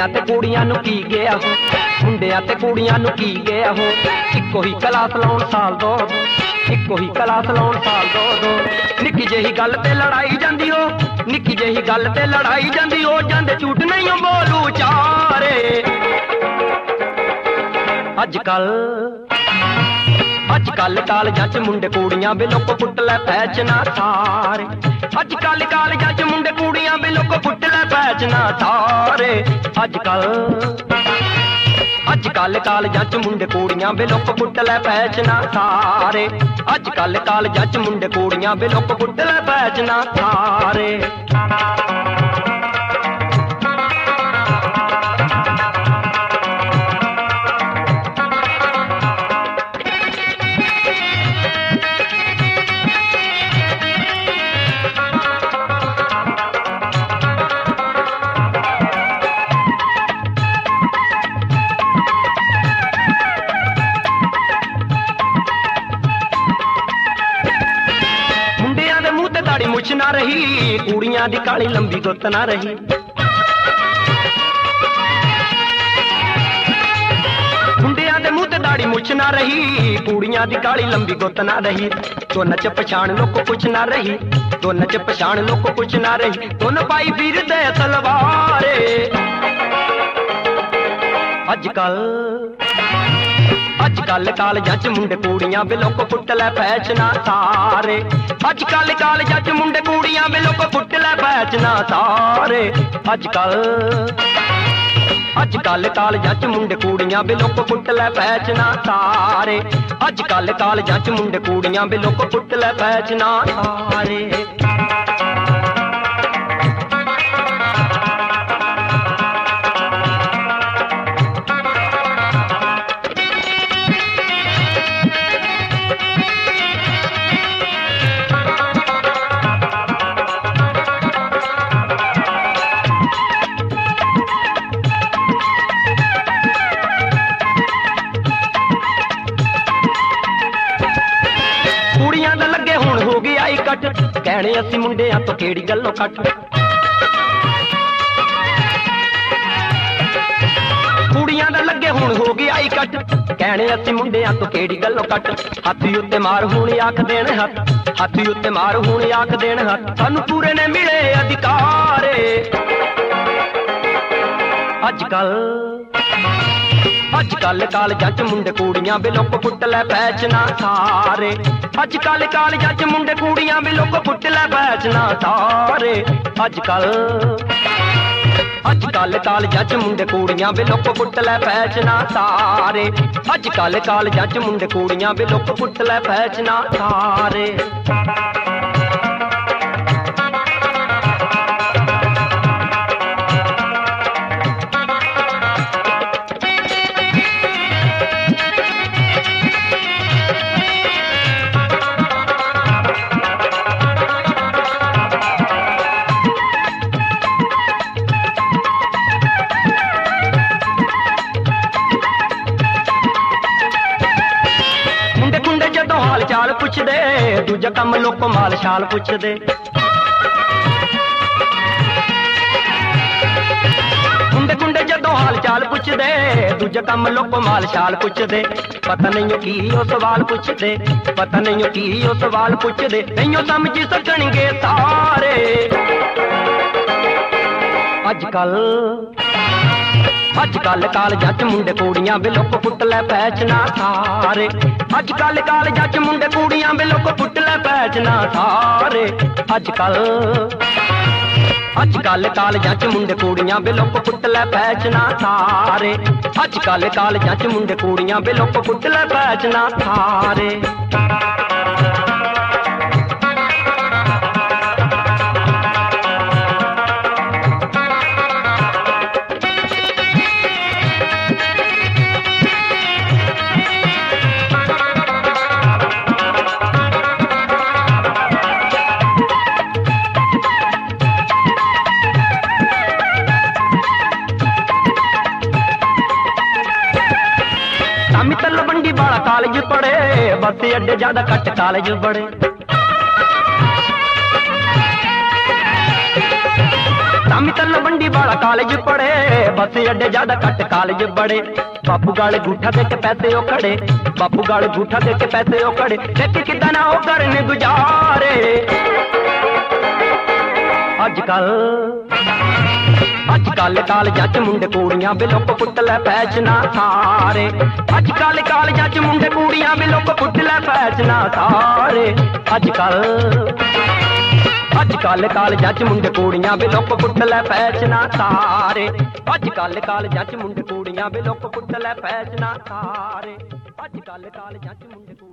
ਮੁੰਡਿਆਂ ਤੇ ਕੁੜੀਆਂ ਨੂੰ ਕੀ ਗਿਆ ਹੋ, ਮੁੰਡਿਆਂ ਤੇ ਕੁੜੀਆਂ ਨੂੰ ਕੀ ਗਿਆ ਹੋ। ਇੱਕੋ ਹੀ ਕਲਾਸ ਲਾਉਣ ਸਾਲ ਦੋ, ਇੱਕੋ ਹੀ ਕਲਾਸ ਲਾਉਣ ਸਾਲ ਦੋ। ਨਿੱਕੀ ਜਿਹੀ ਗੱਲ ਤੇ ਲੜਾਈ ਜਾਂਦੀ ਹੋ, ਨਿੱਕੀ ਜਿਹੀ ਗੱਲ ਤੇ ਲੜਾਈ ਜਾਂਦੀ ਹੋ। ਜਾਂਦੇ ਝੂਠ ਨਹੀਂ ਬੋਲੂ ਚਾਰੇ। ਅੱਜ ਕੱਲ ਕਾਲਜਾਂ ਚ ਮੁੰਡੇ ਕੁੜੀਆਂ ਵੇ ਲੋਕ ਪੁੱਟ ਲੈ ਪੈਚਨਾ ਸਾਰੇ। ਅੱਜ ਕੱਲ ਕਾਲਜਾਂ ਚ ਮੁੰਡੇ ਕੁੜੀਆਂ ਵੇ ਲੋਕ ਪੁੱਟ ਲੈ ਪੈਚਨਾ ਸਾਰੇ। ਅੱਜ ਕੱਲ ਕਾਲਜਾਂ ਚ ਮੁੰਡੇ ਕੁੜੀਆਂ ਵੇ ਲੋਕ ਪੁੱਟ ਲੈ ਪੈਚਨਾ ਸਾਰੇ। ਅੱਜ ਕੱਲ ਕਾਲਜਾਂ ਚ ਮੁੰਡੇ ਕੁੜੀਆਂ ਵੇ ਲੋਕ ਪੁੱਟ ਲੈ ਪੈਚਨਾ ਸਾਰੇ। ਦਾੜੀ ਮੁੱਛ ਨਾ ਰਹੀ, ਕੁੜੀਆਂ ਦੀ ਕਾਲੀ ਲੰਬੀ ਗੁੱਤ ਨਾ ਰਹੀ। ਮੁੰਡਿਆਂ ਦੇ ਮੂੰਹ ਤੇ ਦਾੜੀ ਮੁੱਛ ਨਾ ਰਹੀ, ਕੁੜੀਆਂ ਦੀ ਕਾਲੀ ਲੰਬੀ ਗੁੱਤ ਨਾ ਰਹੀ। ਦੋਨਾਂ ਚ ਪਛਾਣ ਲੋਕ ਕੁਛ ਨਾ ਰਹੀ, ਦੋਨਾਂ ਚ ਪਛਾਣ ਲੋਕ ਕੁਛ ਨਾ ਰਹੀ। ਦੋਨ ਪਾਈ ਫਿਰਦੇ ਸਲਵਾਰੇ। ਅੱਜ ਕੱਲ ਕਾਲਜਾਂ ਚ ਮੁੰਡੇ ਕੁੜੀਆਂ ਵੇ ਲੋਕ ਪੁੱਟ ਲੈ ਪੈਚਨਾ ਸਾਰੇ। ਅੱਜ ਕੱਲ ਕਾਲਜਾਂ ਚ ਮੁੰਡੇ ਕੁੜੀਆਂ ਵੇ ਲੋਕ ਪੁੱਟ ਲੈ ਪੈਚਨਾ ਸਾਰੇ। ਅੱਜ ਕੱਲ ਕਾਲਜਾਂ ਚ ਮੁੰਡੇ ਕੁੜੀਆਂ ਵੇ ਲੋਕ ਪੁੱਟ ਲੈ ਪੈਚਨਾ ਸਾਰੇ। ਅੱਜ ਕੱਲ ਕਾਲਜਾਂ ਚ ਮੁੰਡੇ ਕੁੜੀਆਂ ਵੇ ਲੋਕ ਪੁੱਟ ਲੈ ਪੈਚਨਾ ਸਾਰੇ। ਕੁੜੀਆਂ ਦਾ ਲੱਗੇ ਹੁਣ ਹੋ ਗਿਆ ਇਕੱਠ, ਕਹਿਣੇ ਅਸੀਂ ਮੁੰਡਿਆਂ ਤੋਂ ਕਿਹੜੀ ਗੱਲੋਂ ਕੱਟ। ਕੁੜੀਆਂ ਦਾ ਲੱਗੇ ਹੁਣ ਹੋ ਗਿਆ ਇਕੱਠ, ਕਹਿਣੇ ਅਸੀਂ ਮੁੰਡਿਆਂ ਤੋਂ ਕਿਹੜੀ ਗੱਲੋਂ ਕੱਟ। ਹਾਥੀ ਉੱਤੇ ਮਾਰ ਹੁਣ ਆਖ ਦੇਣ ਹੱਥ, ਹਾਥੀ ਉੱਤੇ ਮਾਰ ਹੁਣ ਆਖ ਦੇਣ ਹੱਥ। ਸਾਨੂੰ ਪੂਰੇ ਨੇ ਮਿਲੇ ਅਧਿਕਾਰੇ। ਅੱਜ ਕੱਲ ਕਾਲਜਾਂ ਚ ਮੁੰਡੇ ਕੁੜੀਆਂ ਵੇ ਲੋਕ ਪੁੱਟ ਲੈ ਪੈਚਨਾ ਸਾਰੇ। ਅੱਜ ਕੱਲ ਕਾਲਜਾਂ ਚ ਮੁੰਡੇ ਕੁੜੀਆਂ ਵੇ ਲੋਕ ਪੁੱਟ ਲੈ ਪੈਚਨਾ ਸਾਰੇ। ਅੱਜ ਕੱਲ ਕਾਲਜਾਂ ਚ ਮੁੰਡੇ ਕੁੜੀਆਂ ਵੇ ਲੋਕ ਪੁੱਟ ਲੈ ਪੈਚਨਾ ਸਾਰੇ। ਅੱਜ ਕੱਲ ਕਾਲਜਾਂ ਚ ਮੁੰਡੇ ਕੁੜੀਆਂ ਵੇ ਲੋਕ ਪੁੱਟ ਲੈ ਪੈਚਨਾ ਸਾਰੇ। ਹਾਲ ਚਾਲ ਪੁੱਛਦੇ, ਦੂਜਾ ਕੰਮ ਲੋਕ ਮਾਲ ਸ਼ਾਲ ਪੁੱਛਦੇ। ਕੁੰਡੇ ਜਦੋਂ ਹਾਲ ਚਾਲ ਪੁੱਛਦੇ, ਦੂਜਾ ਕੰਮ ਲੋਕ ਮਾਲ ਸ਼ਾਲ ਪੁੱਛਦੇ। ਪਤਾ ਨਹੀਂ ਕੀ ਉਹ ਸਵਾਲ ਪੁੱਛਦੇ, ਪਤਾ ਨਹੀਂ ਕੀ ਉਹ ਸਵਾਲ ਪੁੱਛਦੇ। ਨਹੀਂ ਸਮਝ ਸਕਣਗੇ ਸਾਰੇ। ਅੱਜ ਕੱਲ ਕਾਲਜਾਂ ਚ ਮੁੰਡੇ ਕੁੜੀਆਂ ਵੇ ਲੋਕ ਪੁੱਟ ਲੈ ਪੈਚਨਾ ਸਾਰੇ। ਅੱਜ ਕੱਲ ਕਾਲਜਾਂ ਚ ਮੁੰਡੇ ਕੁੜੀਆਂ ਵੇ ਲੋਕ ਪੁੱਟ ਲੈ ਪੈਚਨਾ ਸਾਰੇ। ਅੱਜ ਕੱਲ ਕਾਲਜਾਂ ਚ ਮੁੰਡੇ ਕੁੜੀਆਂ ਵੇ ਲੋਕ ਪੁੱਟ ਲੈ ਪੈਚਨਾ ਸਾਰੇ। ਅੱਜ ਕੱਲ ਕਾਲਜਾਂ ਚ ਮੁੰਡੇ ਕੁੜੀਆਂ ਵੇ ਲੋਕ ਪੁੱਟ ਲੈ ਪੈਚਨਾ ਸਾਰੇ। तलवंडी वाला कॉलेज पढ़े, बस अड्डे ज्यादा कट कॉलेज पढ़े। तलवंडी वाला कॉलेज पढ़े, बस अड्डे ज्यादा कट कॉलेज बड़े। बापू गाल गूठा दे के पैसे ओ खड़े, बापू गाल गूठा दे के पैसे ओ खड़े, देख किदा ना ओ करन गुजारे। अजकल कालजां च मुंडे कुड़ियां बे लोक पुट लै फैशना सारे। अजकल कालजां च मुंडे कुड़ियां बे लोक पुट लै फैशना सारे। अजकल कालजां च मुंडे कुड़ियां बे लोक पुट लै फैशना सारे। अजकल कालजां च मुंडे कुड़ियां बे लोक पुट लै फैशना सारे। अजकल कालजां च मुंडे